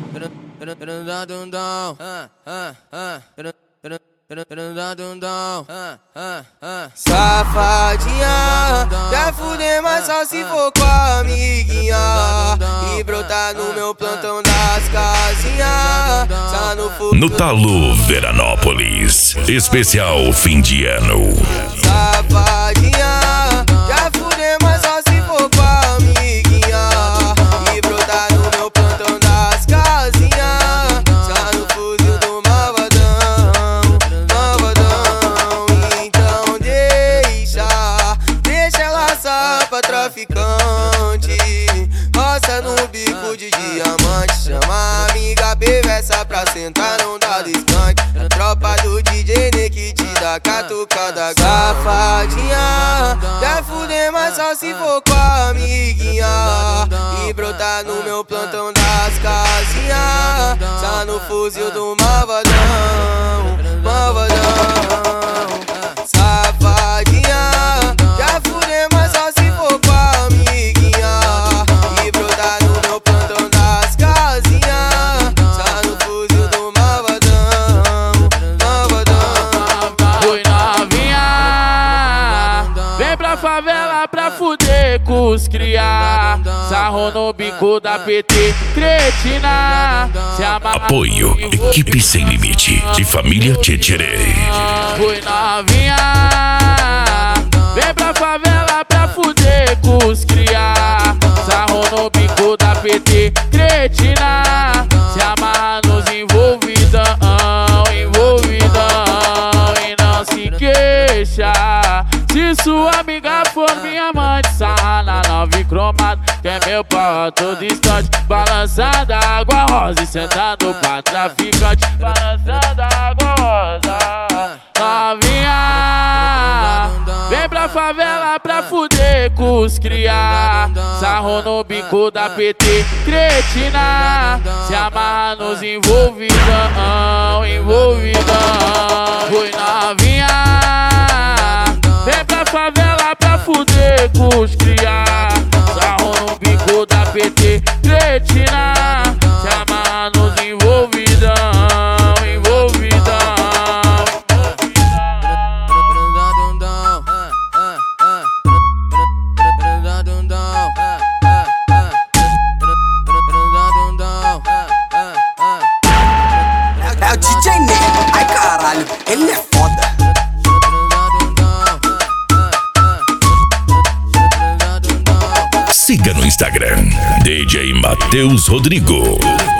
Safadinha, quer fuder, mas só se for com a amiguinha. E brotar no meu plantão das casinhas. No Talo Veranópolis, especial fim de ano. Safadinha, quer fuder, mas só se for com a amiguinha. E brotar no meu plantão das casinhas. Só no fuzil do malvadão, malvadão. Então deixa ela assar pra traficante. Roça no bico de diamante. Chama a amiga perversa pra sentar, não dá descante. A tropa do DJ que te dá catucada. Safadinha, quer fuder, mas só se for com a amiguinha. E brotar no meu plantão das casinhas. Só no fuzil do malvadão, malvadão. Safadinha, quer fuder, mas só se for com a amiguinha. E brotar no meu plantão das casinhas. Só no fuzil do malvadão, malvadão. Oi novinha, vem pra favela pra fuder com os cria. Sarro no bico da PT, cretina. Apoio Equipe Sem Limite de Família Tietcherê. Oi novinha, vem pra favela pra fuder com os cria. Sarro no bico da PT, cretina. Se amarra nos envolvidão, envolvidão. E não se queixa se sua amiga for minha mãe. Sarra na 9 cromado, que é meu pau todo instante. Balançando a água rosa e sentando pra traficante. Balançando a água rosa. Novinha, vem pra favela pra fuder com os cria. Sarro no bico da PT, cretina. Se amarra nos envolvidão, envolvidão. Oi novinha, vem pra favela pra fuder com os cria. Sarro no bico da PT, cretina. Se amarra nos envolvidão, envolvidão. É o DJ Ney, ai caralho, ele é foda. Siga no Instagram, DJ Matheus Rodrigo.